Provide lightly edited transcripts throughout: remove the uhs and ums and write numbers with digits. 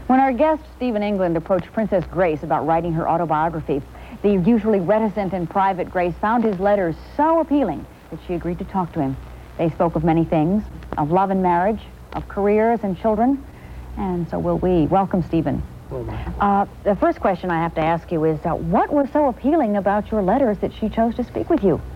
When our guest, Stephen England, approached Princess Grace about writing her autobiography, the usually reticent and private Grace found his letters so appealing that she agreed to talk to him. They spoke of many things, of love and marriage, of careers and children, and so will we. Welcome, Stephen. The first question I have to ask you is, what was so appealing about your letters that she chose to speak with you?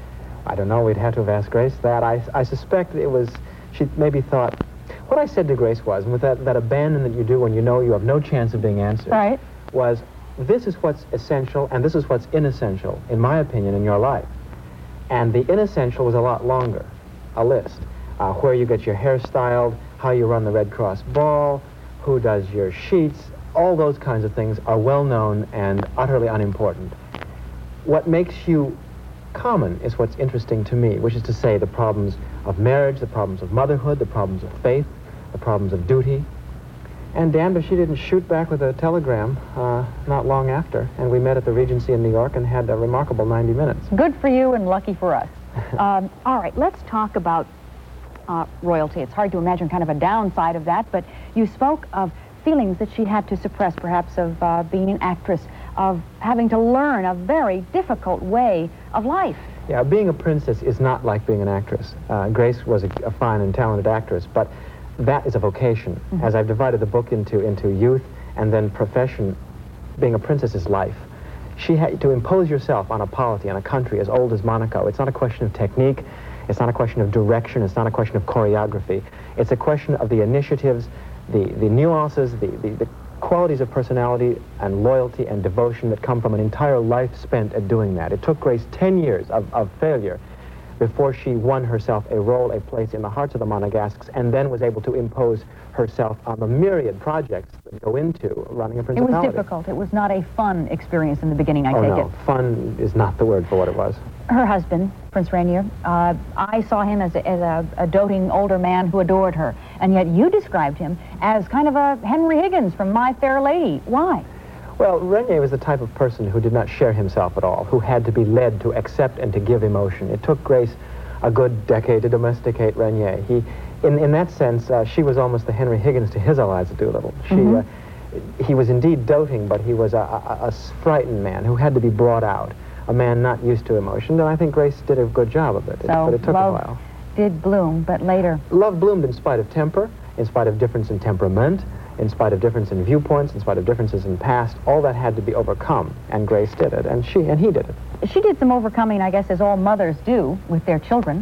I don't know. We'd have to have asked Grace that. I suspect it was, she maybe thought, what I said to Grace was, and with that abandon that you do when you know you have no chance of being answered, right, was, this is what's essential and this is what's inessential, in my opinion, in your life. And the inessential was a lot longer, a list. Where you get your hair styled, how you run the Red Cross ball, who does your sheets, all those kinds of things are well known and utterly unimportant. What makes you common is what's interesting to me, which is to say the problems of marriage, the problems of motherhood, the problems of faith, the problems of duty. And damned if she didn't shoot back with a telegram not long after, and we met at the Regency in New York and had a remarkable 90 minutes. Good for you and lucky for us. All right, let's talk about royalty. It's hard to imagine kind of a downside of that, but you spoke of feelings that she had to suppress, perhaps of being an actress, of having to learn a very difficult way of life. Yeah, being a princess is not like being an actress. Grace was a fine and talented actress, but that is a vocation. Mm-hmm. As I've divided the book into youth and then profession, being a princess is life. She had to impose yourself on a polity, on a country as old as Monaco. It's not a question of technique. It's not a question of direction. It's not a question of choreography. It's a question of the initiatives, the nuances, the qualities of personality and loyalty and devotion that come from an entire life spent at doing that. It took Grace 10 years of failure before she won herself a role, a place in the hearts of the Monegasques, and then was able to impose herself on the myriad projects that go into running a principality. It was difficult. It was not a fun experience in the beginning, I take it. No, fun is not the word for what it was. Her husband, Prince Rainier, I saw him as a doting older man who adored her, and yet you described him as kind of a Henry Higgins from My Fair Lady. Why? Well, Rainier was the type of person who did not share himself at all, who had to be led to accept and to give emotion. It took Grace a good decade to domesticate Rainier. In that sense, she was almost the Henry Higgins to his Eliza Doolittle. He was indeed doting, but he was a frightened man who had to be brought out, a man not used to emotion, and I think Grace did a good job of it, but it took a while. Did bloom, but later? Love bloomed in spite of temper, in spite of difference in temperament, in spite of difference in viewpoints, in spite of differences in past. All that had to be overcome, and Grace did it, and he did it. She did some overcoming, I guess, as all mothers do with their children.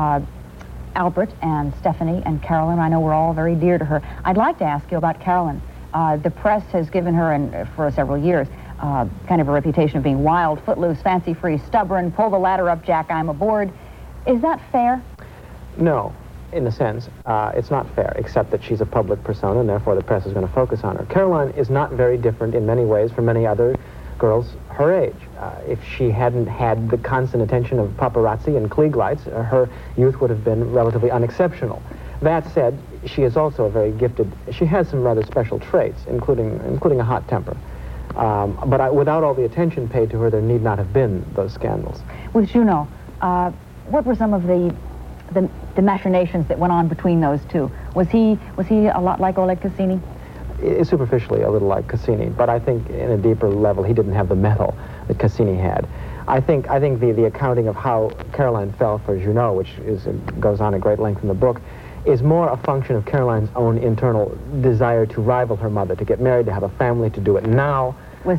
Albert and Stephanie and Carolyn, I know were all very dear to her. I'd like to ask you about Carolyn. The press has given her, for several years, kind of a reputation of being wild, footloose, fancy-free, stubborn, pull the ladder up, Jack, I'm aboard. Is that fair? No. In a sense, it's not fair, except that she's a public persona, and therefore the press is going to focus on her. Caroline is not very different in many ways from many other girls her age. If she hadn't had the constant attention of paparazzi and Klieg lights, her youth would have been relatively unexceptional. That said, she is also a very gifted, she has some rather special traits, including a hot temper. But without all the attention paid to her, there need not have been those scandals. With Junot, what were some of the machinations that went on between those two? Was he a lot like Oleg Cassini? Superficially a little like Cassini, but I think in a deeper level he didn't have the mettle that Cassini had. I think the accounting of how Caroline fell for Junot, which goes on at great length in the book, is more a function of Caroline's own internal desire to rival her mother, to get married, to have a family, to do it now.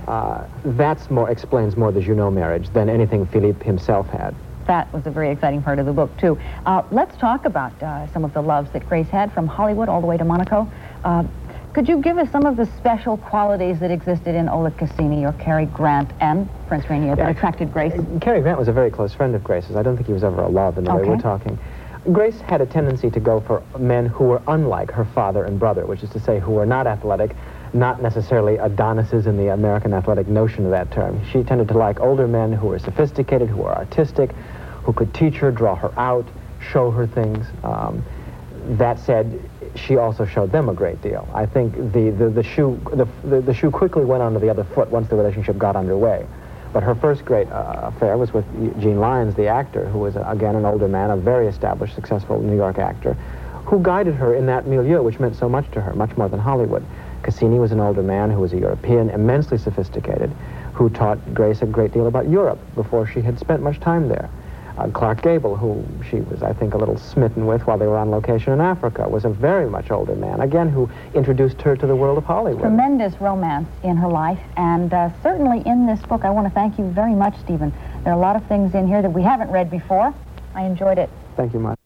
Explains more the Junot marriage than anything Philippe himself had. That was a very exciting part of the book, too. Let's talk about some of the loves that Grace had from Hollywood all the way to Monaco. Could you give us some of the special qualities that existed in Oleg Cassini or Cary Grant and Prince Rainier that attracted Grace? Cary Grant was a very close friend of Grace's. I don't think he was ever a love in the way we're talking. Grace had a tendency to go for men who were unlike her father and brother, which is to say who were not athletic, not necessarily Adonises in the American athletic notion of that term. She tended to like older men who were sophisticated, who were artistic, who could teach her, draw her out, show her things. That said, she also showed them a great deal. I think the shoe quickly went onto the other foot once the relationship got underway. But her first great affair was with Gene Lyons, the actor, who was, again, an older man, a very established, successful New York actor, who guided her in that milieu, which meant so much to her, much more than Hollywood. Cassini was an older man who was a European, immensely sophisticated, who taught Grace a great deal about Europe before she had spent much time there. Clark Gable, who she was, I think, a little smitten with while they were on location in Africa, was a very much older man, again, who introduced her to the world of Hollywood. Tremendous romance in her life, and certainly in this book, I want to thank you very much, Stephen. There are a lot of things in here that we haven't read before. I enjoyed it. Thank you much.